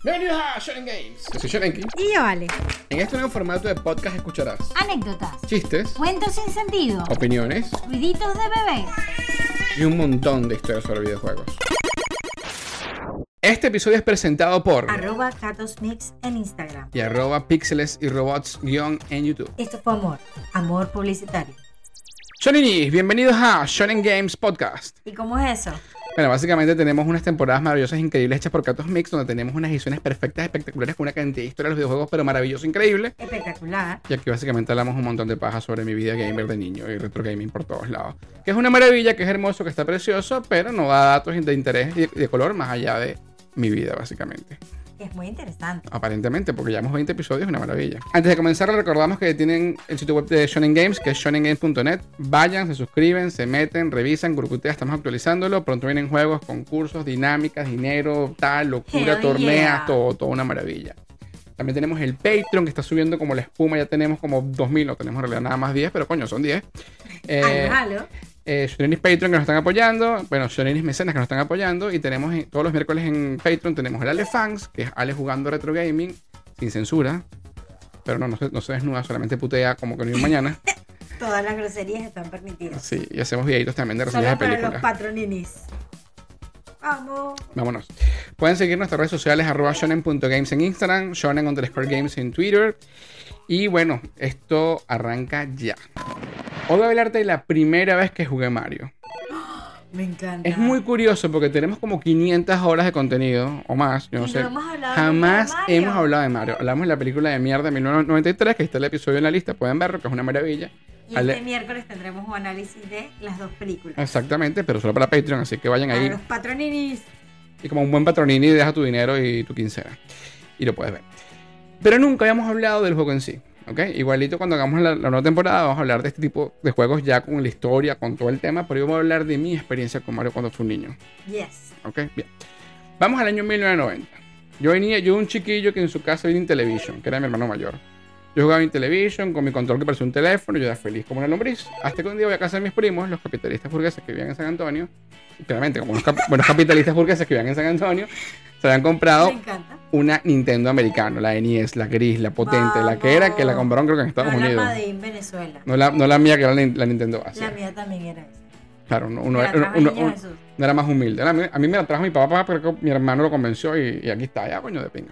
Bienvenidos a Shonen Games. Yo soy Shonenki. Y yo, Ale. En este nuevo formato de podcast escucharás Anécdotas, chistes, cuentos sin sentido, opiniones ruiditos de bebé. y un montón de historias sobre videojuegos. Este episodio es presentado por @CatosMix en Instagram. y @pixeles y robots- en YouTube. Esto fue amor publicitario. Shoninis, bienvenidos a Shonen Games Podcast. ¿Y cómo es eso? Bueno, básicamente tenemos unas temporadas maravillosas, increíbles, hechas por Katos Mix, donde tenemos unas ediciones perfectas, espectaculares, con una cantidad de historias de los videojuegos, pero maravilloso, increíble. Espectacular. Y aquí básicamente hablamos un montón de paja sobre mi vida gamer de niño y retro gaming por todos lados. Que es una maravilla, que es hermoso, que está precioso, pero no da datos de interés y de color más allá de mi vida, básicamente. Es muy interesante. Aparentemente, porque llevamos 20 episodios, una maravilla. Antes de comenzar, les recordamos que tienen el sitio web de Shonen Games, que es shonengames.net. Vayan, se suscriben, se meten, revisan, Gurukutea, estamos actualizándolo. Pronto vienen juegos, concursos, dinámicas, dinero, tal, locura, Hell torneas, yeah. todo una maravilla. También tenemos el Patreon, que está subiendo como la espuma. Ya tenemos como 2000, no tenemos en realidad nada más 10, pero coño, son 10. Halo. Shonenis Patreon, que nos están apoyando. Bueno, Shonenis Mecenas, que nos están apoyando. Y tenemos todos los miércoles en Patreon tenemos el Ale Fans, que es Ale jugando retro gaming sin censura. Pero no se desnuda, solamente putea como que no hay un mañana. Todas las groserías están permitidas. Sí, y hacemos videitos también de reseñas Solo de para películas. los patroninis. Vamos. Vámonos. Pueden seguir nuestras redes sociales @shonen.games en Instagram, shonen_games en Twitter. Y bueno, esto arranca ya. Hoy voy a hablarte de la primera vez que jugué Mario. Me encanta. Es muy curioso porque tenemos como 500 horas de contenido o más, yo no Y sé. no hemos hablado Jamás nunca de Mario. hemos hablado de Mario. Hablamos de la película de mierda de 1993, que está el episodio en la lista, pueden verlo, que es una maravilla. Y Ale- este miércoles tendremos un análisis de las dos películas. Exactamente, pero solo para Patreon, así que vayan Para ahí. los patroninis. Y como un buen patronini, deja tu dinero y tu quincena. Y lo puedes ver. Pero nunca habíamos hablado del juego en sí. ¿Ok? Igualito cuando hagamos la nueva temporada vamos a hablar de este tipo de juegos ya con la historia, con todo el tema. Pero yo voy a hablar de mi experiencia con Mario cuando fui un niño. Yes. ¿Ok? Bien. Vamos al año 1990. Yo un chiquillo que en su casa vino Intellivision, que era mi hermano mayor. Yo jugaba Intellivision con mi control que parecía un teléfono, yo era feliz como una lombriz. Hasta que un día voy a casa de mis primos, los capitalistas burgueses que vivían en San Antonio. Y claramente, como buenos capitalistas burgueses que vivían en San Antonio, se habían comprado Me encanta. una Nintendo americana, la NES, la gris, la potente, la que era, que la compraron creo que en Estados no Unidos. La Made in Venezuela. No la mía, que era la Nintendo Asia. La mía también era esa. Claro, Me la trajo el niño Jesús. no era más humilde. A mí me la trajo mi papá, pero mi hermano lo convenció y aquí está, ya coño de pinga.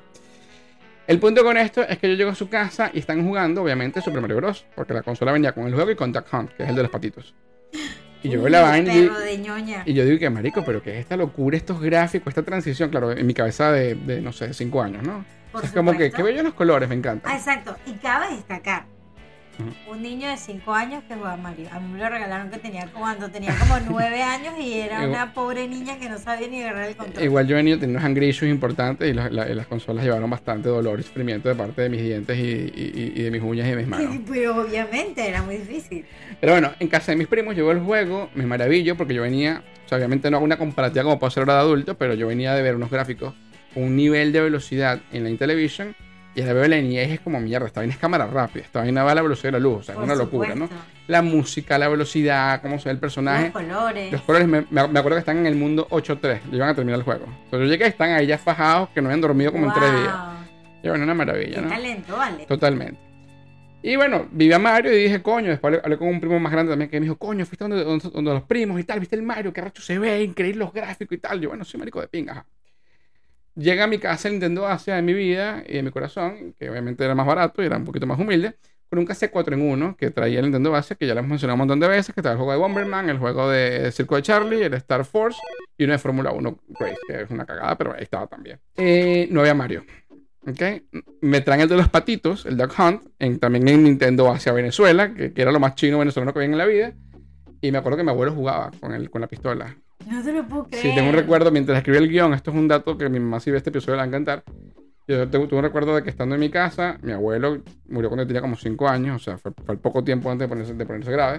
El punto con esto es que yo llego a su casa y están jugando, obviamente, Super Mario Bros. Porque la consola venía con el juego y con Duck Hunt, que es el de los patitos. Y yo veo la vaina Perro de ñoña. y yo digo que marico, pero ¿qué es esta locura, estos gráficos, esta transición? Claro, en mi cabeza de no sé, 5 años, ¿no? Por Es como que, supuesto. qué bellos los colores, me encanta. Ah, exacto. Y cabe destacar. Ujú. Un niño de 5 años que jugaba Mario. A mí me lo regalaron cuando tenía como 9 años y era Igual- una pobre niña que no sabía ni agarrar el control. Igual yo venía teniendo unos angry issues importantes y las consolas llevaron bastante dolor y sufrimiento de parte de mis dientes y de mis uñas y de mis manos. Pero obviamente era muy difícil. Pero bueno, en casa de mis primos yo veo el juego, me maravillo porque yo venía, o sea, obviamente no hago una comparativa como puedo hacer ahora de adulto, pero yo venía de ver unos gráficos con un nivel de velocidad en la Intellivision y ahora veo la NES es como mierda, esta vaina es cámara rápida, esta vaina va a la velocidad de la luz, o sea, es Por una locura, ¿no? supuesto. La música, la velocidad, cómo se ve el personaje. Los colores. Los colores, me acuerdo que están en el mundo 8.3, ya iban a terminar el juego. Entonces yo llegué y están ahí ya fajados, que no habían dormido como en 3 días. Wow. Y bueno, una maravilla, Qué ¿no? talento, vale. Totalmente. Y bueno, vi a Mario y dije, coño, después hablé con un primo más grande también que me dijo, coño, fuiste donde los primos y tal, viste el Mario, qué racho se ve, increíble los gráficos y tal. Yo, bueno, soy marico de pinga. Ajá. Llega a mi casa el Nintendo Asia de mi vida y de mi corazón, que obviamente era más barato y era un poquito más humilde, con un cassette 4-en-1 que traía el Nintendo Asia, que ya lo hemos mencionado un montón de veces, que estaba el juego de Bomberman, el juego de Circo de Charlie, el Star Force y uno de Fórmula 1 Race, que es una cagada, pero ahí estaba también. No había Mario. ¿Ok? Me traen el de los patitos, el Duck Hunt, también en Nintendo Asia Venezuela, que era lo más chino venezolano que había en la vida. Y me acuerdo que mi abuelo jugaba con la pistola. No te lo puedo creer. Sí, tengo un recuerdo mientras escribí el guión. Esto es un dato que mi mamá, si ve este episodio, le va a encantar. Yo tuve un recuerdo de que estando en mi casa, mi abuelo murió cuando tenía como 5 años, o sea, fue al poco tiempo antes de ponerse grave.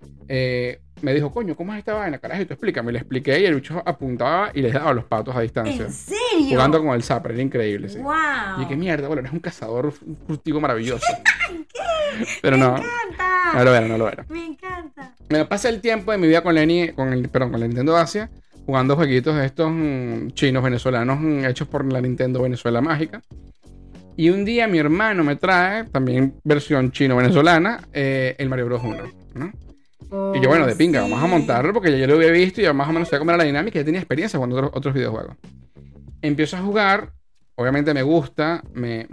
Me dijo, coño, ¿cómo es esta vaina? Carajito, explícame. Le expliqué y el bicho apuntaba y les daba los patos a distancia. ¿En serio? Jugando con el zapper, era increíble, sí. Wow. Y qué mierda, bueno, es un cazador furtivo maravilloso. ¿Qué? Pero Me no, encanta. no lo era, no lo era. Me encanta. Me pasa el tiempo de mi vida con la Nintendo Asia. jugando jueguitos de estos chinos venezolanos hechos por la Nintendo Venezuela Mágica. Y un día mi hermano me trae, también versión chino-venezolana, el Mario Bros. 1, ¿no? Y yo, bueno, de pinga, sí. vamos a montarlo porque ya lo había visto y ya más o menos sabía cómo era la dinámica y ya tenía experiencia jugando otros videojuegos. Empiezo a jugar, obviamente me gusta,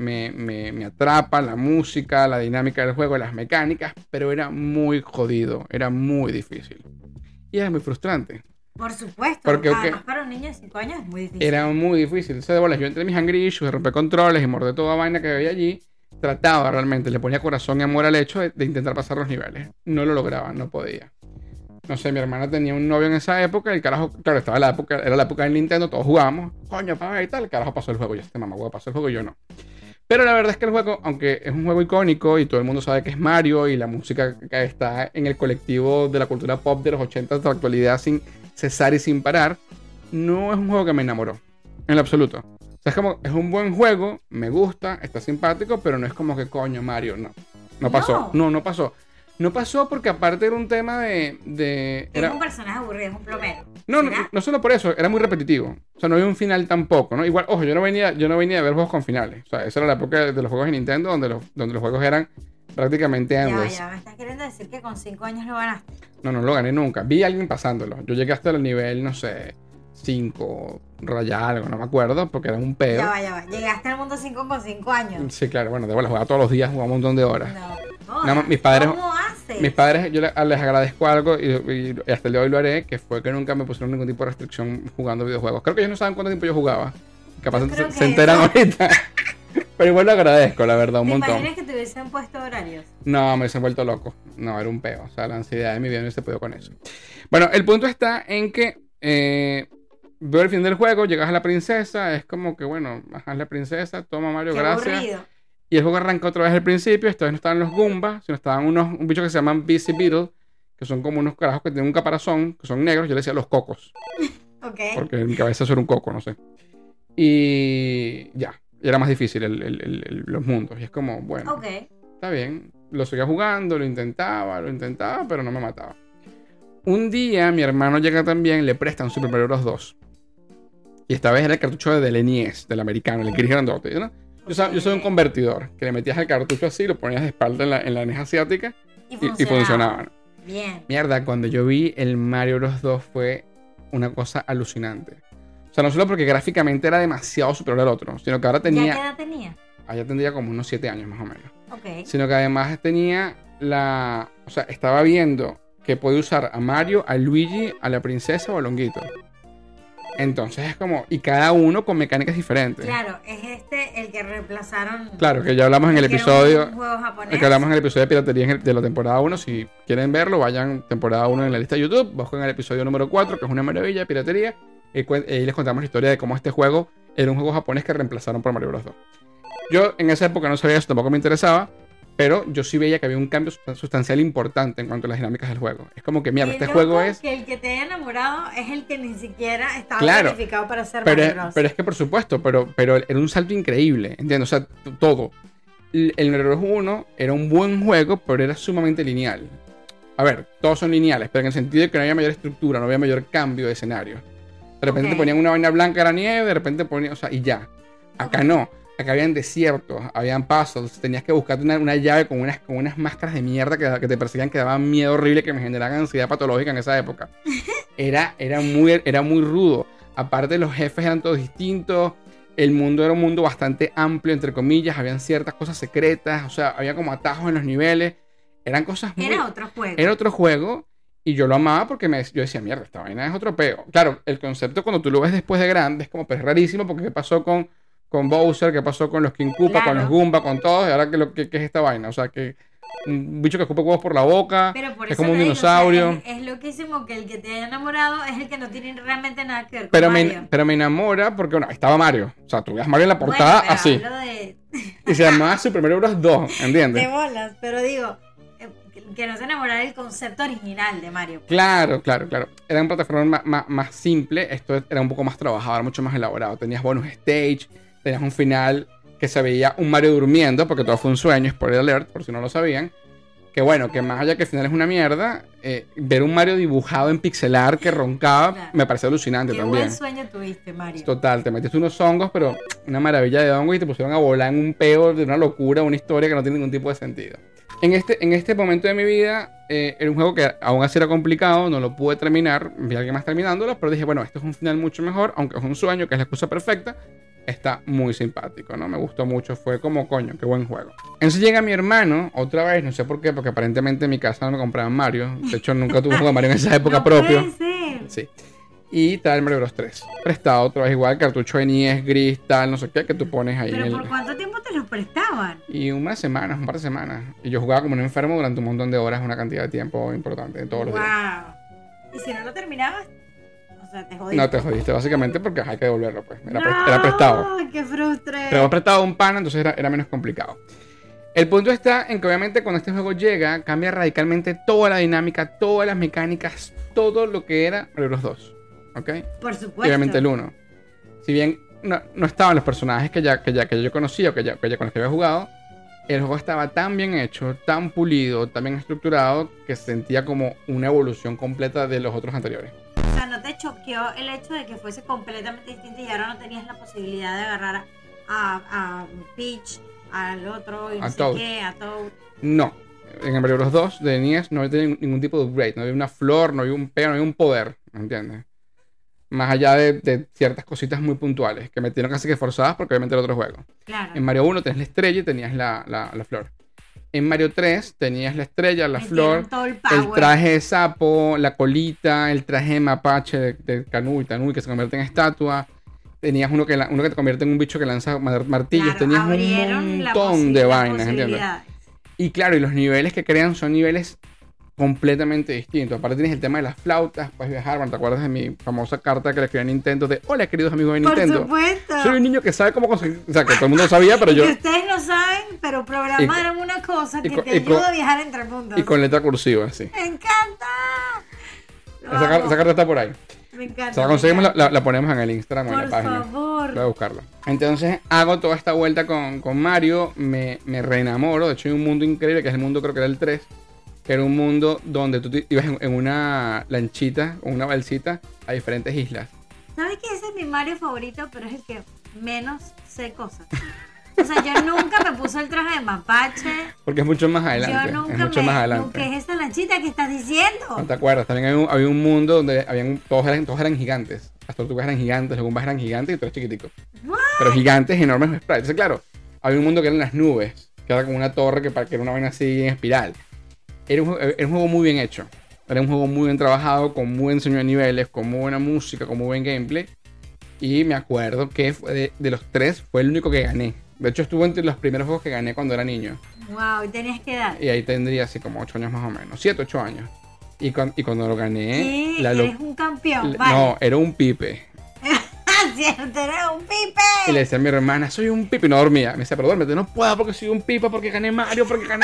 me atrapa la música, la dinámica del juego, las mecánicas, pero era muy jodido, era muy difícil. Y era muy frustrante. Por supuesto, Porque, además para un niño de 5 años es muy difícil. Era muy difícil. Entonces, de bolas, yo entre mis angry issues, de romper controles y morder toda vaina que había allí, trataba realmente, le ponía corazón y amor al hecho de intentar pasar los niveles. No lo lograba, no podía. No sé, mi hermana tenía un novio en esa época, el carajo, claro, era la época del Nintendo, todos jugábamos, coño, para ver y tal, el carajo pasó el juego, ya este mamá pasó el juego y yo no. Pero la verdad es que el juego, aunque es un juego icónico y todo el mundo sabe que es Mario y la música que está en el colectivo de la cultura pop de los 80 de la actualidad sin cesar y sin parar, no es un juego que me enamoró, en lo absoluto. O sea, es un buen juego, me gusta, está simpático, pero no es como que coño Mario, no pasó, no pasó. No pasó porque aparte era un tema Era un personaje aburrido, es un plomero. No solo por eso, era muy repetitivo. O sea, no había un final tampoco, ¿no? Igual, ojo, yo no venía a ver juegos con finales. O sea, esa era la época de los juegos de Nintendo donde los juegos eran prácticamente endless. Ya, me estás queriendo decir que con 5 años lo ganaste. No lo gané nunca. Vi a alguien pasándolo. Yo llegué hasta el nivel, no sé, 5, raya algo, no me acuerdo, porque era un peo. Ya va. Llegaste al mundo 5 con 5 años. Sí, claro, bueno, de bola, jugaba todos los días, jugaba un montón de horas. No, mis padres, ¿cómo haces? Mis padres, yo les agradezco algo y hasta el día de hoy lo haré, que fue que nunca me pusieron ningún tipo de restricción jugando videojuegos. Creo que ellos no saben cuánto tiempo yo jugaba. Capaz se enteran ahorita. Pero igual lo agradezco, la verdad, un montón. ¿Te imaginas que te hubiesen puesto horarios? No, me hubiesen vuelto loco. No, era un peo. O sea, la ansiedad de mi vida no se pudo con eso. Bueno, el punto está en que veo el fin del juego, llegas a la princesa, es como que, bueno, bajas la princesa, toma Mario, Qué gracias. aburrido. Y el juego arranca otra vez al principio. Esta vez no estaban los Goombas, sino estaban un bicho que se llaman Busy Beetle, que son como unos carajos que tienen un caparazón, que son negros. Yo le decía los cocos. Ok. Porque en mi cabeza eso era un coco, no sé. Y ya. Y era más difícil los mundos. Y es como, bueno, Ok. está bien. Lo seguía jugando, lo intentaba, pero no me mataba. Un día mi hermano llega también, le prestan Super Mario Bros. 2. Y esta vez era el cartucho del NES, del americano, el gris grandote, ¿no? Yo soy un convertidor, que le metías el cartucho así, lo ponías de espalda en la NES asiática y funcionaba. ¿No? Bien. Mierda, cuando yo vi el Mario Bros. 2 fue una cosa alucinante. O sea, no solo porque gráficamente era demasiado superior al otro, sino que ahora tenía... ¿Ya qué edad tenía? Allá tendría como unos 7 años más o menos. Ok. Sino que además tenía o sea, estaba viendo que puede usar a Mario, a Luigi, a la princesa o a Longuito. Entonces es como... Y cada uno con mecánicas diferentes. Claro, es el que reemplazaron... Claro, que ya hablamos en el episodio... Un juego japonés. El que hablamos en el episodio de piratería de la temporada 1. Si quieren verlo, vayan temporada 1 en la lista de YouTube. Busquen el episodio número 4, que es una maravilla de piratería. Y les contamos la historia de cómo este juego era un juego japonés que reemplazaron por Mario Bros. 2. Yo en esa época no sabía eso, tampoco me interesaba. Pero yo sí veía que había un cambio sustancial importante en cuanto a las dinámicas del juego. Es como que, mierda, este juego es... que el que te haya enamorado es el que ni siquiera estaba Claro, planificado para ser Mario Bros. Pero es que por supuesto, pero era un salto increíble, ¿entiendes? O sea, todo. El Mario Bros. 1 era un buen juego, pero era sumamente lineal. A ver, todos son lineales, pero en el sentido de que no había mayor estructura, no había mayor cambio de escenario. De repente te ponían una vaina blanca, era nieve, de repente ponían, o sea, y ya. Acá no. Acá habían desiertos, habían puzzles, tenías que buscarte una llave con unas máscaras de mierda que te perseguían, que daban miedo horrible, que me generaban ansiedad patológica en esa época. Era muy rudo. Aparte, los jefes eran todos distintos. El mundo era un mundo bastante amplio, entre comillas. Habían ciertas cosas secretas, o sea, había como atajos en los niveles. Eran cosas muy... Era otro juego. Era otro juego. Y yo lo amaba porque yo decía, mierda, esta vaina es otro peo. Claro, el concepto cuando tú lo ves después de grande es como, pues, rarísimo, porque ¿qué pasó con Bowser? ¿Qué pasó con los King Koopa, con los Goomba, con todos? Y ahora, ¿qué es esta vaina? O sea, que un bicho que escupe huevos por la boca, que es como un dinosaurio. O sea, es loquísimo que el que te haya enamorado es el que no tiene realmente nada que ver con pero Mario. Pero me enamora porque, bueno, estaba Mario. O sea, tú veías Mario en la portada así. Y se llamaba Super Mario Bros. 2, ¿entiendes? De bolas, pero digo... Que no se enamorara del concepto original de Mario. Claro. Era un plataforma más simple. Esto era un poco más trabajado, era mucho más elaborado. Tenías bonus stage, tenías un final que se veía un Mario durmiendo, porque todo fue un sueño, spoiler alert, por si no lo sabían. Que bueno, que más allá que el final es una mierda, ver un Mario dibujado en pixelar que roncaba Claro. me pareció alucinante Qué también. buen sueño tuviste, Mario. Total, te metiste unos hongos, pero una maravilla de hongos y te pusieron a volar en un peo de una locura, una historia que no tiene ningún tipo de sentido. En este momento de mi vida, era un juego que aún así era complicado, no lo pude terminar, vi a alguien más terminándolo, pero dije, bueno, esto es un final mucho mejor, aunque es un sueño, que es la excusa perfecta. Está muy simpático, ¿no? Me gustó mucho, fue como, coño, qué buen juego. Entonces llega mi hermano, otra vez, no sé por qué, porque aparentemente en mi casa no me compraban Mario. De hecho, nunca tuve un juego de Mario en esa época No propio. puede ser. Sí. Y trae el Mario Bros 3. Prestado otra vez igual, cartucho de NES, gris, tal, no sé qué, que tú pones ahí en ¿Pero el... por cuánto tiempo te los prestaban? Y unas semanas, un par de semanas. Y yo jugaba como un enfermo durante un montón de horas, una cantidad de tiempo importante, todos los días. Wow. ¿Y si no lo terminabas? O sea, te jodiste. No te jodiste, básicamente, porque hay que devolverlo, pues. Era prestado. ¡Ay, qué frustre! Pero he prestado a un pana, entonces era menos complicado. El punto está en que obviamente cuando este juego llega, cambia radicalmente toda la dinámica, todas las mecánicas, todo lo que era Mario Bros 2. ¿Ok? Por Y supuesto. obviamente el 1. Si bien no estaban los personajes que yo conocía o que con los que había jugado, el juego estaba tan bien hecho, tan pulido, tan bien estructurado, que se sentía como una evolución completa de los otros anteriores. O sea, ¿no te choqueó el hecho de que fuese completamente distinto y ahora no tenías la posibilidad de agarrar a Peach, al otro y no A sé Toad. qué, a Toad? No. En el Mario Bros 2 de NES no había ningún tipo de upgrade. No había una flor, no había un peo, no había un poder. ¿Me entiendes? Más allá de ciertas cositas muy puntuales que metieron casi que forzadas porque obviamente era otro juego. Claro. En Mario 1 tenías la estrella y tenías la flor. En Mario 3 tenías la estrella, la Metieron flor, todo el el power. traje de sapo, la colita, el traje de mapache de Tanui que se convierte en estatua. Tenías uno que te convierte en un bicho que lanza martillos. Claro, Tenías un abrieron montón de vainas, ¿entiendes? posibilidades. Y claro, y los niveles que crean son niveles completamente distintos. Aparte tienes el tema de las flautas, puedes viajar. Bueno, ¿te acuerdas de mi famosa carta que le escribí a Nintendo de hola, queridos amigos de Por Nintendo? supuesto. Soy un niño que sabe cómo conseguir... O sea, que todo el mundo lo sabía, pero yo... Que ustedes no saben, pero programaron una cosa que te ayuda a viajar entre mundos. Y con letra cursiva, sí. ¡Me encanta! Lo Esa amo. carta está por ahí. Me encanta. Si la conseguimos, la ponemos en el Instagram o en la Por página. favor. Voy a buscarla. Entonces hago toda esta vuelta con Mario, me reenamoro. De hecho hay un mundo increíble, que es el mundo, creo que era el 3, que era un mundo donde tú ibas en una lanchita o una balsita a diferentes islas. ¿Sabes que ese es mi Mario favorito, pero es el que menos sé cosas? O sea, yo nunca me puse el traje de mapache. Porque es mucho más adelante. Yo nunca es mucho más adelante. ¿Qué es esa lanchita que estás diciendo? ¿No te acuerdas? También había un mundo donde todos eran gigantes. Las tortugas eran gigantes, los gumbas eran gigantes y tú eres chiquitico. What? Pero gigantes, enormes sprites. Entonces, claro, había un mundo que eran las nubes, que era como una torre que era una vaina así en espiral. Era un juego muy bien hecho. Era un juego muy bien trabajado, con muy buen diseño de niveles, con muy buena música, con muy buen gameplay. Y me acuerdo que de los 3 fue el único que gané. De hecho, estuvo entre los primeros juegos que gané cuando era niño. Wow, ¿y tenías que dar? Y ahí tendría así como 8 años más o menos. 7, 8 años. Y cuando lo gané... ¿Qué? la lo- Eres un campeón, vale. No, era un pipe. Cierto, eres un pipe. Y le decía a mi hermana, soy un pipe. Y no dormía. Me decía, pero duérmete. No puedo porque soy un pipa, porque gané Mario,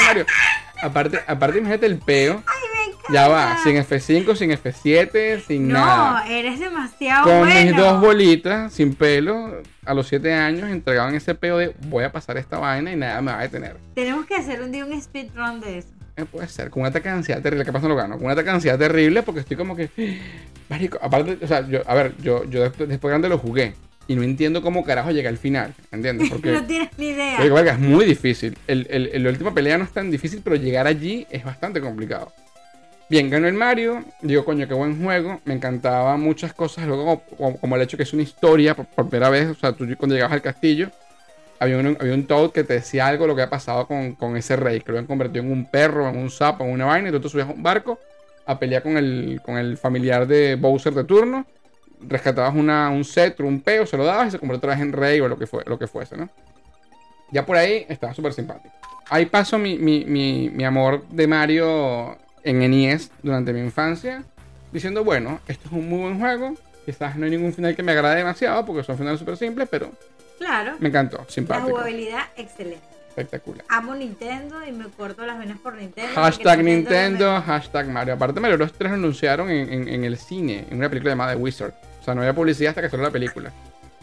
Aparte, imagínate el peo. Ay, me encanta. Ya va, sin F5, sin F7, sin No, nada. eres demasiado Con bueno. mis 2 bolitas, sin pelo, a los 7 años, entregaban ese peo de voy a pasar esta vaina y nada me va a detener. Tenemos que hacer un día un speedrun de eso. Puede ser, con un ataque de ansiedad terrible. ¿Qué pasa? No lo gano. Con un ataque de ansiedad terrible porque estoy como que... Marico, aparte, o sea, yo después grande lo jugué. Y no entiendo cómo carajo llega al final. ¿Entiendes? Porque... No tienes ni idea. Oye, verga, es muy difícil. La última pelea no es tan difícil, pero llegar allí es bastante complicado. Bien, ganó el Mario. Digo, coño, qué buen juego. Me encantaban muchas cosas. Luego, como el hecho que es una historia por primera vez. O sea, tú cuando llegabas al castillo, había un Toad que te decía algo de lo que había pasado con ese rey. Que lo habían convertido en un perro, en un sapo, en una vaina. Y tú te subías a un barco a pelear con el familiar de Bowser de turno. Rescatabas un cetro, un peo, se lo dabas y se convertía otra vez en rey o lo que fuese, ¿no? Ya por ahí estaba súper simpático. Ahí paso mi amor de Mario en NES durante mi infancia, diciendo, bueno, esto es un muy buen juego. Quizás no hay ningún final que me agrade demasiado, porque son finales súper simples, pero Claro. me encantó, La simpático, jugabilidad, excelente. espectacular. Amo Nintendo y me corto las venas por Nintendo. Hashtag porque Nintendo, es lo hashtag Mario. Aparte, Mario Bros 3 lo anunciaron en el cine, en una película llamada The Wizard. O sea, no había publicidad hasta que salió la película.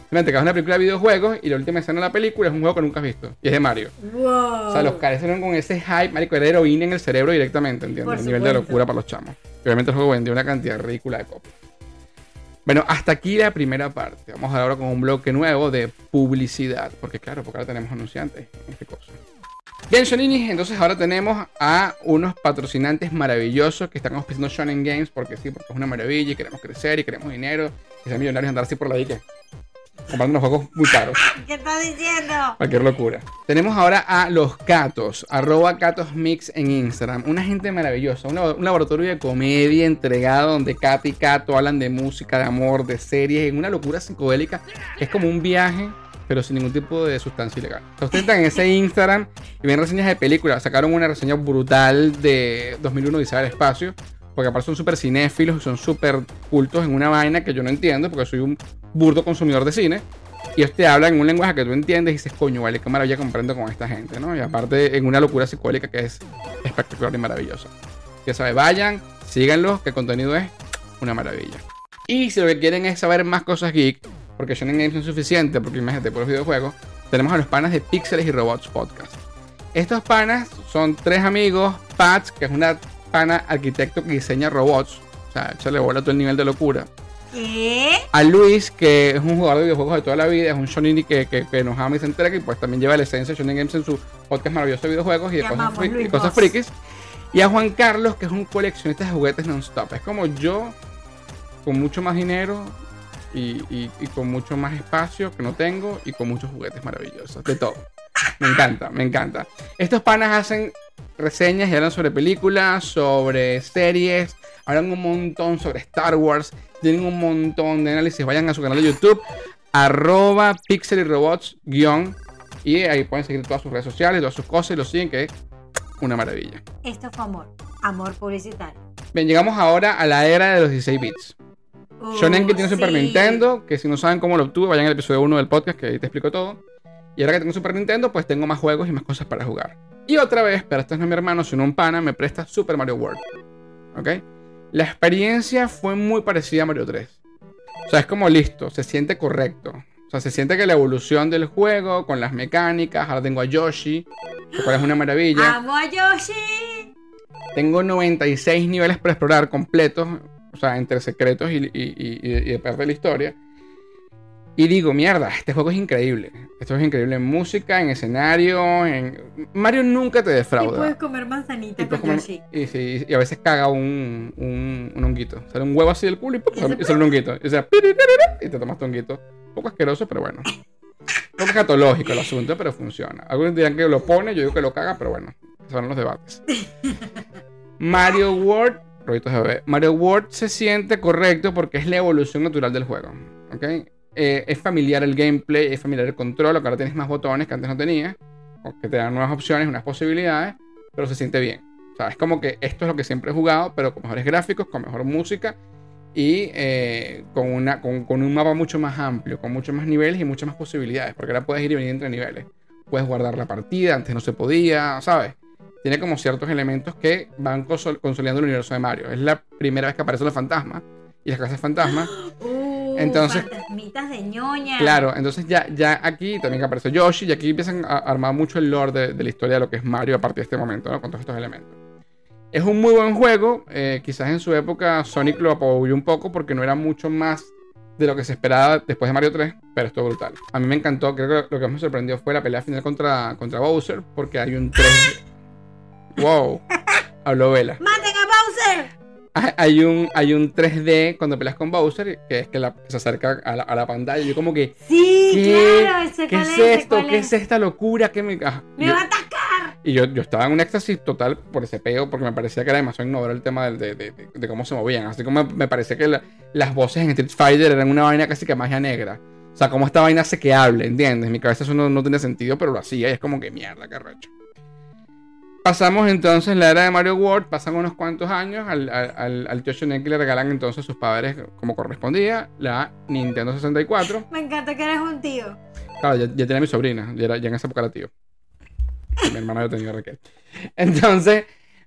Simplemente que es una película de videojuegos y la última escena de la película es un juego que nunca has visto. Y es de Mario. Wow. O sea, los caras salieron con ese hype, marico, era heroína en el cerebro directamente, ¿entiendes? Por El nivel de supuesto. locura para los chamos. Y obviamente el juego vendió una cantidad ridícula de copias. Bueno, hasta aquí la primera parte. Vamos a hablar ahora con un bloque nuevo de publicidad. Porque claro, porque ahora tenemos anunciantes en este cosa. Bien, Shoninis, entonces ahora tenemos a unos patrocinantes maravillosos que están auspiciando Shonen Games porque sí, porque es una maravilla y queremos crecer y queremos dinero y ser millonarios y andar así por la dique comprando unos juegos muy caros. ¿Qué estás diciendo? Cualquier locura. Tenemos ahora a los Catos, @CatosMix en Instagram. Una gente maravillosa, un laboratorio de comedia entregado donde Cato y Cato hablan de música, de amor, de series, en una locura psicodélica. Es como un viaje, pero sin ningún tipo de sustancia ilegal. O sea, ustedes están en ese Instagram y ven reseñas de películas. Sacaron una reseña brutal de 2001 Odisea del Espacio. Porque aparte son súper cinéfilos y son súper cultos en una vaina que yo no entiendo porque soy un burdo consumidor de cine. Y ellos te hablan en un lenguaje que tú entiendes y dices, coño, vale, qué maravilla comprendo con esta gente, ¿no? Y aparte en una locura psicólica que es espectacular y maravillosa. Ya sabes, vayan, síganlos, que el contenido es una maravilla. Y si lo que quieren es saber más cosas geek, porque Shonen Games no es suficiente, porque imagínate, por los videojuegos, tenemos a los panas de Píxeles y Robots Podcast. Estos panas son 3 amigos, Pats, que es una pana arquitecto que diseña robots, o sea, échale bola a todo el nivel de locura. ¿Qué? A Luis, que es un jugador de videojuegos de toda la vida, es un shonini que nos ama y se entrega y pues también lleva la esencia de Shonen Games en su podcast maravilloso de videojuegos y de cosas frikis. Y a Juan Carlos, que es un coleccionista de juguetes non-stop. Es como yo, con mucho más dinero y con mucho más espacio que no tengo y con muchos juguetes maravillosos, de todo. Me encanta, me encanta. Estos panas hacen reseñas y hablan sobre películas, sobre series, hablan un montón sobre Star Wars, tienen un montón de análisis. Vayan a su canal de YouTube, @pixelyrobots_ y ahí pueden seguir todas sus redes sociales, todas sus cosas y lo siguen, que es una maravilla. Esto fue amor publicitario. Bien, llegamos ahora a la era de los 16 bits. Shonen que tiene Super sí. Nintendo, que si no saben cómo lo obtuve, vayan al episodio 1 del podcast que ahí te explico todo. Y ahora que tengo Super Nintendo, pues tengo más juegos y más cosas para jugar. Y otra vez, pero este no es mi hermano, sino un pana, me presta Super Mario World. ¿Ok? La experiencia fue muy parecida a Mario 3. O sea, es como listo, se siente correcto. O sea, se siente que la evolución del juego, con las mecánicas, ahora tengo a Yoshi, lo cual es una maravilla. ¡Amo a Yoshi! Tengo 96 niveles para explorar completos, o sea, entre secretos y de parte de la historia. Y digo, mierda, este juego es increíble. Esto es increíble en música, en escenario, Mario nunca te Y defrauda. puedes comer manzanita Y con puedes Yoshi. y sí, y a veces caga un honguito. Sale un huevo así del culo y sale un honguito. Y te tomas tu honguito. Un poco asqueroso, pero bueno. Un poco escatológico el asunto, pero funciona. Algunos dirán que lo pone, yo digo que lo caga, pero bueno. Esos son los debates. Mario World, rollitos de bebé. Mario World se siente correcto porque es la evolución natural del juego. ¿Ok? Es familiar el gameplay, es familiar el control, ahora tienes más botones que antes no tenías, que te dan nuevas opciones, unas posibilidades, pero se siente bien. O sea, es como que esto es lo que siempre he jugado, pero con mejores gráficos, con mejor música y con un mapa mucho más amplio, con muchos más niveles y muchas más posibilidades, porque ahora puedes ir y venir entre niveles. Puedes guardar la partida, antes no se podía, ¿sabes? Tiene como ciertos elementos que van consolidando el universo de Mario. Es la primera vez que aparecen los fantasmas y las casas fantasmas. Entonces, fantasmitas de ñoña. Claro, entonces ya aquí también aparece Yoshi y aquí empiezan a armar mucho el lore de la historia de lo que es Mario a partir de este momento, ¿no? Con todos estos elementos. Es un muy buen juego, quizás en su época Sonic lo apoyó un poco porque no era mucho más de lo que se esperaba después de Mario 3, pero estuvo brutal. A mí me encantó, creo que lo que más me sorprendió fue la pelea final contra Bowser, porque hay un 3D. ¡Wow! Habló Vela. ¡Maten a Bowser! Hay un 3D cuando peleas con Bowser, que es que se acerca a la pantalla. Y yo como que... Sí, claro. ¿Qué es esto? ¿Qué es esta locura? ¡Me va a atacar! Y yo estaba en un éxtasis total por ese peo, porque me parecía que era demasiado innovador el tema de cómo se movían. Así como me parecía que las voces en Street Fighter eran una vaina casi que magia negra. O sea, como esta vaina hace que hable, ¿entiendes? En mi cabeza eso no tiene sentido, pero lo hacía. Y es como que mierda, qué recho. Pasamos entonces la era de Mario World, pasan unos cuantos años, al tío Shonen que le regalan entonces a sus padres, como correspondía, la Nintendo 64. Me encanta que eres un tío. Claro, ya tenía mi sobrina, ya en esa época era tío. Mi hermana ya tenía a Raquel. Entonces,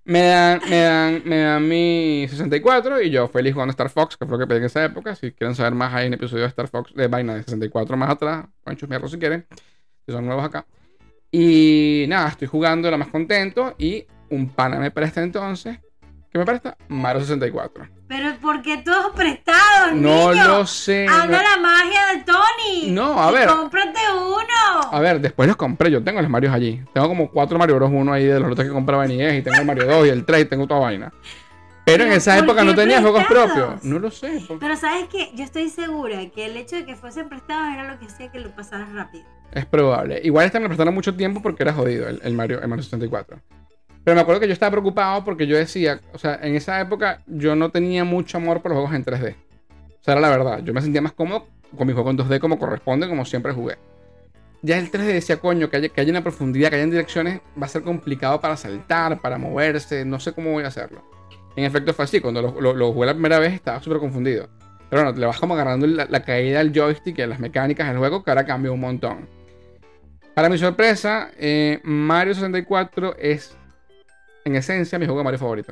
Me dan mi 64 y yo feliz jugando Star Fox, que fue lo que pedí en esa época. Si quieren saber más, hay un episodio de Star Fox de vaina de 64 más atrás. Pueden chusmearlo si quieren, si son nuevos acá. Y nada, estoy jugando lo más contento y un pana me presta entonces. ¿Qué me presta? Mario 64. Pero ¿por qué todos prestados, No niño? lo sé. Anda la magia de Tony. No, a Y ver. cómprate uno. A ver, después los compré. Yo tengo los Marios allí. Tengo como 4 Mario Bros. 1 ahí de los otros que compraba en IES. Y tengo el Mario 2 y el 3 y tengo toda vaina. Pero en esa ¿por época qué no tenía juegos prestados? propios. No lo sé. Pero ¿sabes qué? Yo estoy segura que el hecho de que fuesen prestados era lo que hacía que lo pasaras rápido. Es probable. Igual este me lo prestaron mucho tiempo porque era jodido el Mario 64. Pero me acuerdo que yo estaba preocupado porque yo decía, o sea, en esa época yo no tenía mucho amor por los juegos en 3D. O sea, era la verdad. Yo me sentía más cómodo con mis juegos en 2D como corresponde, como siempre jugué. Ya el 3D decía, coño, que haya una profundidad, que haya direcciones, va a ser complicado para saltar, para moverse, no sé cómo voy a hacerlo. En efecto fue así, cuando lo jugué la primera vez estaba súper confundido. Pero bueno, le vas como agarrando la caída del joystick y las mecánicas del juego, que ahora cambió un montón. Para mi sorpresa, Mario 64 es, en esencia, mi juego de Mario favorito.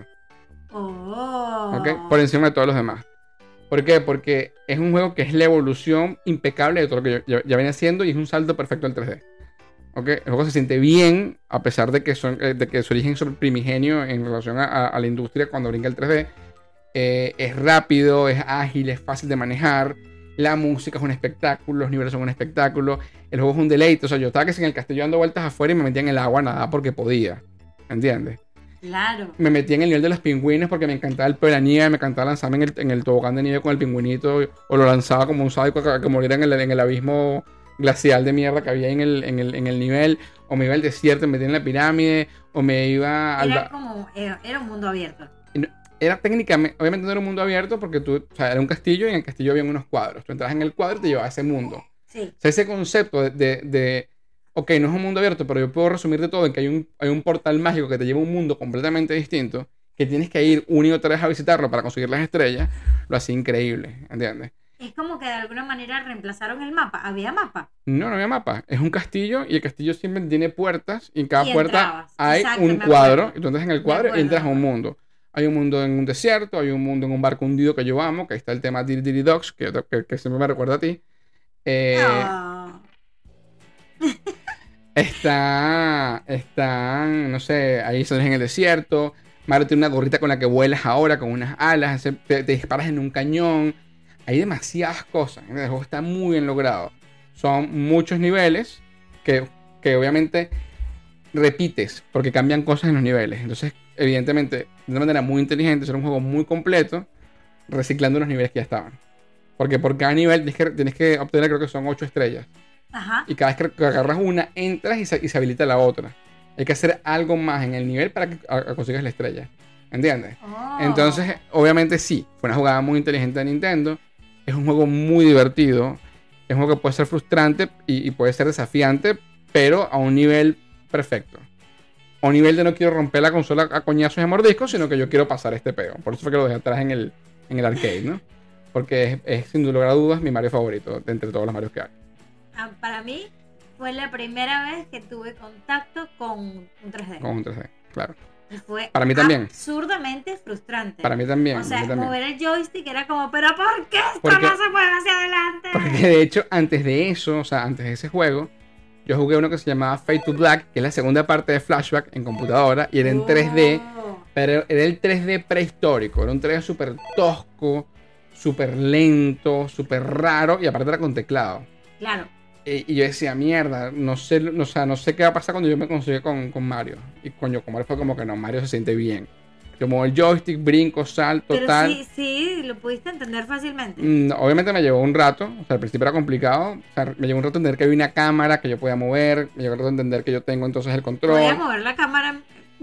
Oh. ¿Ok? Por encima de todos los demás. ¿Por qué? Porque es un juego que es la evolución impecable de todo lo que yo ya venía haciendo y es un salto perfecto al 3D. ¿Ok? El juego se siente bien, a pesar de que su origen es primigenio en relación a la industria cuando brinca el 3D. Es rápido, es ágil, es fácil de manejar. La música es un espectáculo, los niveles son un espectáculo. El juego es un deleite. O sea, yo estaba que en el castillo dando vueltas afuera y me metía en el agua nada porque podía. ¿Entiendes? Claro. Me metí en el nivel de los pingüinos porque me encantaba el pelo de la nieve, me encantaba lanzarme en el tobogán de nieve con el pingüinito, o lo lanzaba como un sádico que moriera en el abismo glacial de mierda que había en el nivel, o me iba al desierto, me metía en la pirámide, o me iba al... Era un mundo abierto. Era técnicamente, obviamente no era un mundo abierto porque o sea, era un castillo y en el castillo había unos cuadros. Tú entrabas en el cuadro y te llevaba a ese mundo. Sí. O sea, ese concepto ok, no es un mundo abierto, pero yo puedo resumir de todo en que hay un portal mágico que te lleva a un mundo completamente distinto, que tienes que ir una y otra vez a visitarlo para conseguir las estrellas, lo hacía increíble, ¿entiendes? Es como que de alguna manera reemplazaron el mapa. ¿Había mapa? No había mapa. Es un castillo y el castillo siempre tiene puertas y en cada puerta entrabas. hay Exacto, un me cuadro acuerdo. y tú entras en el cuadro y entras a un mundo. Hay un mundo en un desierto, hay un mundo en un barco hundido que yo amo, que ahí está el tema Diddy Diddy Dogs, que siempre me recuerda a ti. No. Están, no sé, ahí sales en el desierto. Mario tiene una gorrita con la que vuelas ahora, con unas alas, te disparas en un cañón. Hay demasiadas cosas. El juego está muy bien logrado. Son muchos niveles que obviamente repites porque cambian cosas en los niveles. Entonces, evidentemente, de una manera muy inteligente, será un juego muy completo, reciclando los niveles que ya estaban. Porque por cada nivel tienes que obtener, creo que son 8 estrellas. Ajá. Y cada vez que agarras una, entras y se habilita la otra. Hay que hacer algo más en el nivel para que consigas la estrella. ¿Entiendes? Oh. Entonces, obviamente sí, fue una jugada muy inteligente de Nintendo. Es un juego muy divertido. Es un juego que puede ser frustrante y puede ser desafiante, pero a un nivel perfecto. A un nivel de no quiero romper la consola a coñazos y a mordiscos, sino que yo quiero pasar este peo. Por eso fue que lo dejé atrás en el arcade, ¿no? Porque es sin lugar a dudas mi Mario favorito de entre todos los Marios que hay. Para mí fue la primera vez que tuve contacto con un 3D. Con un 3D, claro. Y fue Para mí también. absurdamente frustrante. Para mí también. O sea, a mí también. mover el joystick era como, ¿pero por qué esto Porque- no se mueve hacia adelante? Porque de hecho, antes de eso, o sea, antes de ese juego, yo jugué uno que se llamaba Fade to Black, que es la segunda parte de Flashback en computadora, y era en 3D, Oh. pero era el 3D prehistórico, era un 3D súper tosco, súper lento, súper raro, y aparte era con teclado. Claro. Y yo decía, mierda, no sé qué va a pasar cuando yo me consiga con Mario. Y coño, con Mario fue como que no, Mario se siente bien. Yo muevo el joystick, brinco, salto, Pero tal. sí, lo pudiste entender fácilmente. Obviamente me llevó un rato, o sea, al principio era complicado, o sea, me llevó un rato entender que había una cámara que yo podía mover, me llevó un rato entender que yo tengo entonces el control. Podías mover la cámara.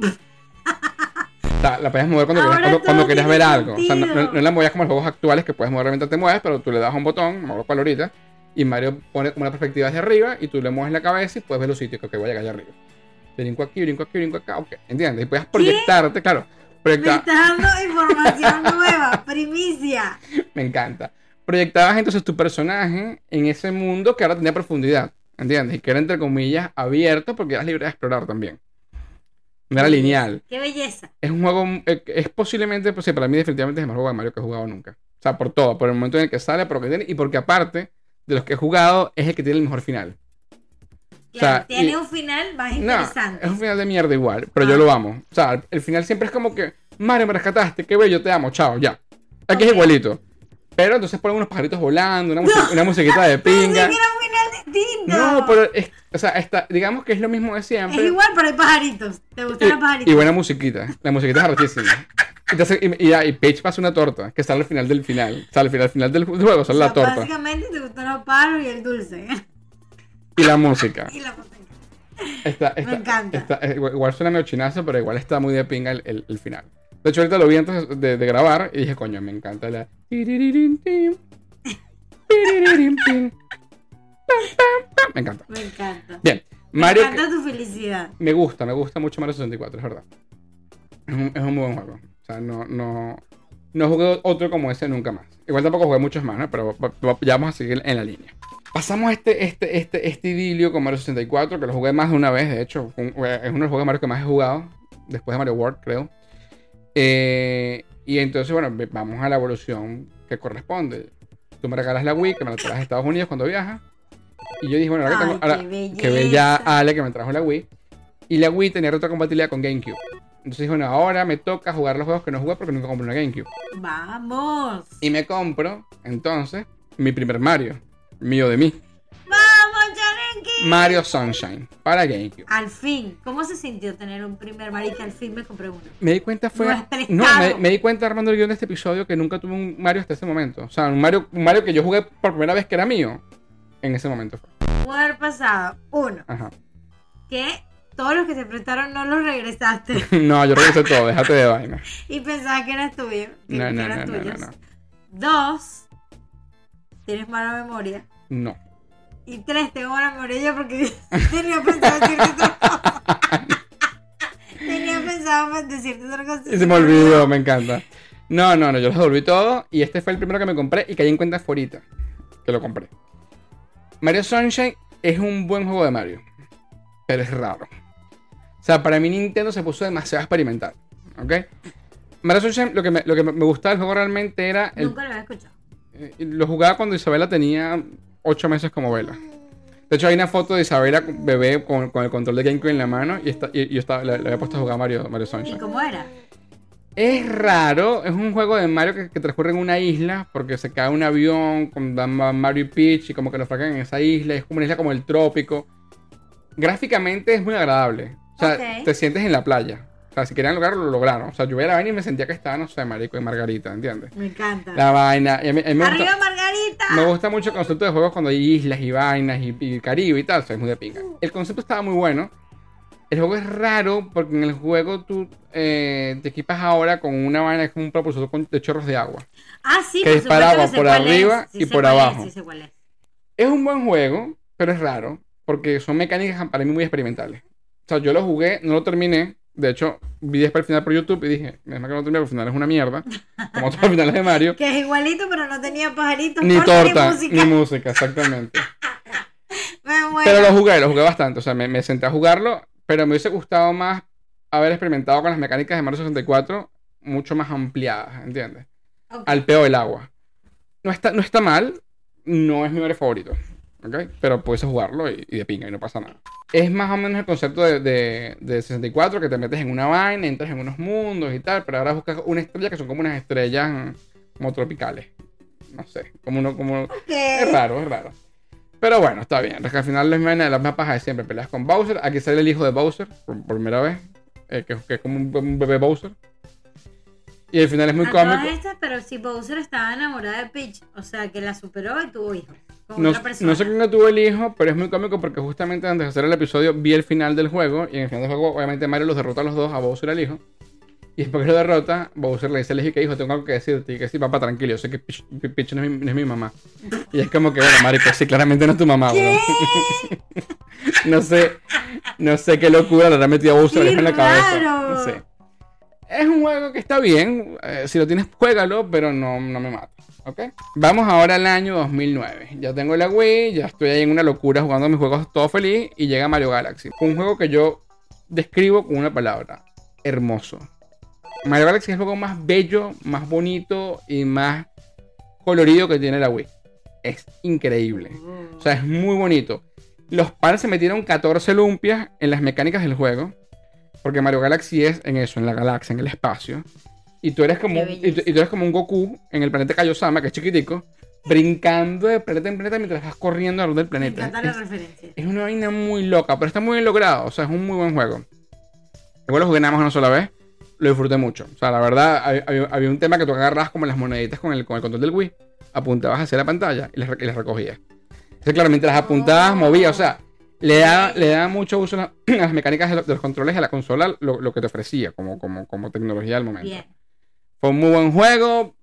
O sea, la podías mover cuando Ahora querías, cuando todo querías tiene ver algo. O sea, sentido. no la movías como los juegos actuales que puedes mover mientras te mueves, pero tú le das un botón, no lo cual ahorita, y Mario pone como una perspectiva hacia arriba y tú le mueves la cabeza y puedes ver los sitios que voy a llegar allá arriba. Brinco aquí, brinco aquí, brinco acá, ok, ¿entiendes? Y puedes proyectarte, claro. Me estás dando información nueva, primicia. Me encanta. Proyectabas entonces tu personaje en ese mundo que ahora tenía profundidad, ¿entiendes? Y que era entre comillas abierto porque eras libre de explorar también. No era lineal. ¡Qué belleza! Es un juego, es posiblemente, pues sí, para mí definitivamente es el mejor juego de Mario que he jugado nunca. O sea, por todo, por el momento en el que sale, por lo que tiene, y porque aparte de los que he jugado, es el que tiene el mejor final. Claro, O sea, tiene un final más No, interesante. es un final de mierda igual, pero yo lo amo. O sea, el final siempre es como que, Mario, me rescataste, qué bello, te amo, chao, ya. Aquí es Ok. igualito. Pero entonces ponen unos pajaritos volando, una musiquita de Pensé pinga. que era un final distinto. No, pero o sea, digamos que es lo mismo de Es siempre. igual, pero hay pajaritos. ¿Te gustan los Y pajaritos? buena musiquita. La musiquita es artísima. Entonces, y Paige pasa una torta, que sale al final del final. O sea, al final del juego sale O sea, la torta. básicamente te gustan los pájaros y el dulce. Y la música. Y la música. Me encanta. Igual suena medio chinazo, pero igual está muy de pinga el final. De hecho, ahorita lo vi antes de grabar y dije, coño, me encanta la... Me encanta. Me encanta. Bien, Mario... Me encanta tu felicidad. Me gusta mucho Mario 64, es verdad. Es un buen juego. O sea, no jugué otro como ese nunca más. Igual tampoco jugué muchos más, ¿no? Pero ya vamos a seguir en la línea. Pasamos este idilio con Mario 64, que lo jugué más de una vez, de hecho. Es uno de los juegos de Mario que más he jugado. Después de Mario World, creo. Y entonces, bueno, vamos a la evolución que corresponde. Tú me regalas la Wii, que me la traes a Estados Unidos cuando viajas. Y yo dije, bueno, ahora que tengo... Ay, Ahora, qué belleza. que bella Ale que me trajo la Wii. Y la Wii tenía retrocompatibilidad con GameCube. Entonces dije, bueno, ahora me toca jugar los juegos que no jugué porque nunca compré una GameCube. Vamos. Y me compro, entonces, mi primer Mario. Mío de mí. Vamos, Charenki. Mario Sunshine. Para GameCube. Al fin. ¿Cómo se sintió tener un primer Mario que al fin me compré uno? Me di cuenta fue... Nuestro No, estado. me di cuenta armando el guión de este episodio que nunca tuve un Mario hasta ese momento. O sea, un Mario que yo jugué por primera vez que era mío. En ese momento fue. Pudo haber pasado. Uno. Ajá. Que todos los que se prestaron no los regresaste. No, yo regresé todo, déjate de vaina. Y pensabas que eras tuyo. Que No, eran no. tuyos. Dos. Tienes mala memoria. No. Y tres, tengo mala memoria yo porque tenía pensado decirte otra cosa. Tenía pensado decirte otra cosa. Y se me olvidó, me encanta. No, yo los devolví todo. Y este fue el primero que me compré y caí en cuenta fue ahorita que lo compré. Mario Sunshine es un buen juego de Mario, pero es raro. O sea, para mí Nintendo se puso demasiado experimental. ¿Ok? Mario Sunshine, lo que me gustaba del juego realmente era... Nunca lo había escuchado. Lo jugaba cuando Isabela tenía 8 meses como vela. De hecho, hay una foto de Isabela bebé con el control de GameCube en la mano y yo le había puesto a jugar Mario ¿Y Sunshine. cómo era? Es raro, es un juego de Mario que transcurre en una isla porque se cae un avión con Mario y Peach y como que lo fracan en esa isla. Es como una isla como el trópico. Gráficamente es muy agradable. O sea, Ok. te sientes en la playa. O sea, si querían lograrlo, lo lograron. O sea, yo veía la vaina y me sentía que estaba, no sé, marico, en Margarita, ¿entiendes? Me encanta. La vaina. Y a mí me gusta, ¡Arriba, Margarita! me gusta mucho el concepto de juegos cuando hay islas y vainas y Caribe y tal. O sea, es muy de pinga. El concepto estaba muy bueno. El juego es raro porque en el juego tú te equipas ahora con una vaina que es como un propulsor de chorros de agua. Ah, sí, que por dispara supuesto agua que sé por cuál arriba es. Sí y sé por cuál es, abajo. sí sé cuál es. Es un buen juego, pero es raro porque son mecánicas para mí muy experimentales. O sea, yo lo jugué, no lo terminé. De hecho, vi después el final por YouTube y dije, es más que no lo terminé, porque el final es una mierda. Como todos los finales de Mario. Que es igualito, pero no tenía pajaritos. Ni cortes, torta, música. ni música, exactamente. Me muero. Pero lo jugué bastante. O sea, me senté a jugarlo, pero me hubiese gustado más haber experimentado con las mecánicas de Mario 64 mucho más ampliadas, ¿entiendes? Ok. Al peo del agua. No está mal, no es mi Mario favorito, ¿ok? Pero puedes jugarlo y de pinga y no pasa nada. Es más o menos el concepto de 64, que te metes en una vaina, entras en unos mundos y tal, pero ahora buscas una estrella que son como unas estrellas como tropicales. No sé, Ok. Es raro. Pero bueno, está bien. Es que al final las mapas de siempre peleas con Bowser. Aquí sale el hijo de Bowser por primera vez, que es como un bebé Bowser. Y al final es muy A todas cómico. estas, pero si Bowser estaba enamorada de Peach, o sea, que la superó y tuvo hijos con No, otra persona. no sé quién no tuvo el hijo, pero es muy cómico porque justamente antes de hacer el episodio vi el final del juego. Y en el final del juego, obviamente, Mario los derrota a los dos, a Bowser y al hijo. Y después que lo derrota, Bowser le dice al hijo que hijo, tengo algo que decirte. Y que sí, papá, tranquilo, yo sé que Peach no es mi mamá. Y es como que, bueno, Mario, pues sí, claramente no es tu mamá, ¿Qué? weón. No sé qué locura le habrá metido a Bowser ¡Qué en la cabeza. raro! No sé. Es un juego que está bien. Si lo tienes, juégalo, pero no me mata. ¿Ok? Vamos ahora al año 2009. Ya tengo la Wii, ya estoy ahí en una locura jugando mis juegos todo feliz y llega Mario Galaxy. Un juego que yo describo con una palabra: hermoso. Mario Galaxy es el juego más bello, más bonito y más colorido que tiene la Wii. Es increíble. O sea, es muy bonito. Los padres se metieron 14 lumpias en las mecánicas del juego. Porque Mario Galaxy es en eso, en la galaxia, en el espacio. Y tú eres como, y tú eres como un Goku en el planeta Kaiosama, que es chiquitico, brincando de planeta en planeta mientras vas corriendo alrededor del planeta. Me encanta la referencia. Es una vaina muy loca, pero está muy bien logrado. O sea, es un muy buen juego. Igual lo jugué nada más una sola vez. Lo disfruté mucho. O sea, la verdad, había un tema que tú agarrabas como las moneditas con el control del Wii. Apuntabas hacia la pantalla y las recogías. Entonces, claro, mientras las apuntabas, movía. O sea, le da mucho uso a las mecánicas de los controles a la consola, lo que te ofrecía como tecnología del momento. Bien. Fue un muy buen juego.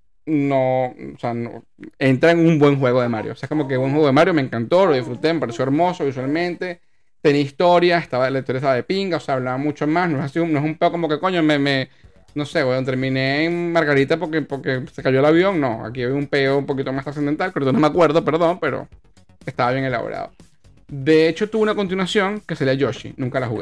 No, o sea, no, entra en un buen juego de Mario. O sea, como que buen juego de Mario, me encantó, lo disfruté, me pareció hermoso visualmente. Tenía historia, la historia estaba de pinga, o sea, hablaba mucho más. No es un pedo como que coño, no sé, bueno, terminé en Margarita porque se cayó el avión. No, aquí hay un peo un poquito más trascendental, pero no me acuerdo, perdón, pero estaba bien elaborado. De hecho, tuvo una continuación que sería Yoshi. Nunca la jugué,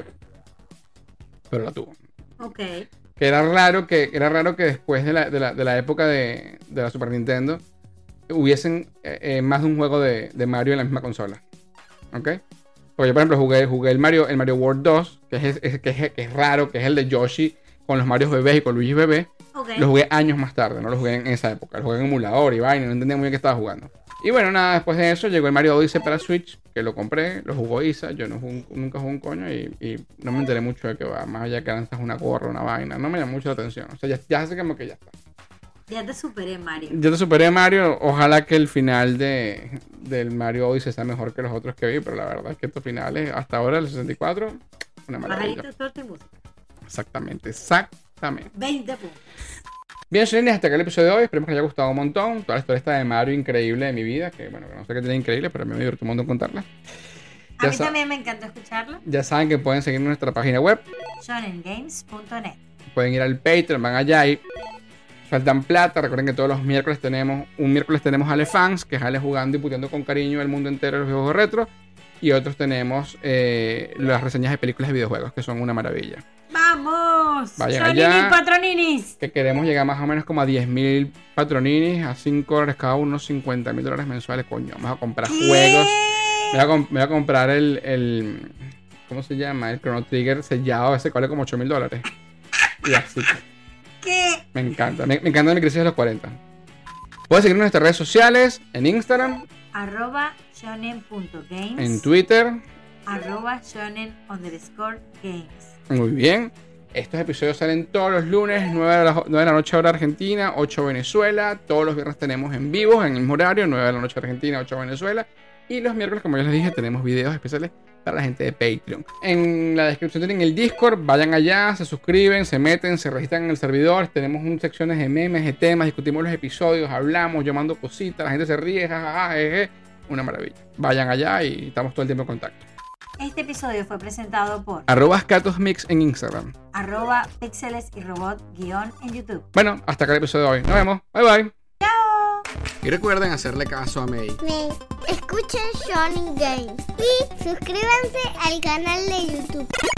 pero la tuvo. Ok. Que era raro que después de la época de la Super Nintendo hubiesen más de un juego de Mario en la misma consola. ¿Ok? Porque yo, por ejemplo, jugué el Mario World 2, que es raro, que es el de Yoshi con los Marios bebés y con Luigi bebé. Okay. Lo jugué años más tarde, no lo jugué en esa época. Lo jugué en emulador y vaina, no entendía muy bien qué estaba jugando. Y bueno, nada, después de eso llegó el Mario Odyssey para Switch, que lo compré, lo jugó Isa, yo nunca jugué un coño y no me enteré mucho de que va, más allá que lanzas una gorra, una vaina, no me llamó mucho la atención. O sea, ya sé como que ya está. Ya te superé, Mario. Ya te superé, Mario. Ojalá que el final del Mario Odyssey sea mejor que los otros que vi, pero la verdad es que estos finales, hasta ahora, el 64, una maravilla. Pajarito, torta y música. Exactamente. 20 puntos. Bien, señores, hasta acá el episodio de hoy. Esperemos que les haya gustado un montón. Toda la historia esta de Mario increíble de mi vida, que bueno, que no sé qué tiene increíble, pero a mí me divirtió un montón contarla. A mí también me encantó escucharla. Ya saben que pueden seguir en nuestra página web. shonengames.net. Pueden ir al Patreon, van allá y faltan plata. Recuerden que todos los miércoles tenemos Ale Fans, que es Ale jugando y puteando con cariño el mundo entero de los videojuegos retro. Y otros tenemos las reseñas de películas de videojuegos, que son una maravilla. ¡Vamos! Vayan ¡Shonini allá, Patroninis! que queremos llegar más o menos como a 10.000 patroninis, a $5 cada uno, $50.000 mensuales. Coño, vamos a comprar juegos. Me voy a comprar el ¿cómo se llama? El Chrono Trigger sellado, ese que vale como $8.000. Y así. ¿Qué? Me encanta mi crisis de los 40. Puedes seguirnos en nuestras redes sociales, en Instagram, @shonen.games, en Twitter, @shonen_games. Muy bien. Estos episodios salen todos los lunes, 9 de la noche hora Argentina, 8 Venezuela. Todos los viernes tenemos en vivo, en el mismo horario, 9 de la noche Argentina, 8 Venezuela. Y los miércoles, como ya les dije, tenemos videos especiales para la gente de Patreon. En la descripción tienen el Discord, vayan allá, se suscriben, se meten, se registran en el servidor. Tenemos secciones de memes, de temas, discutimos los episodios, hablamos, yo mando cositas, la gente se ríe, jajaja, jeje. Una maravilla. Vayan allá y estamos todo el tiempo en contacto. Este episodio fue presentado por @ScatosMix en Instagram. @pixeles y robot_ en YouTube. Bueno, hasta acá el episodio de hoy. Nos vemos. Bye bye. ¡Chao! Y recuerden hacerle caso a May. Escuchen Shonen Games y suscríbanse al canal de YouTube.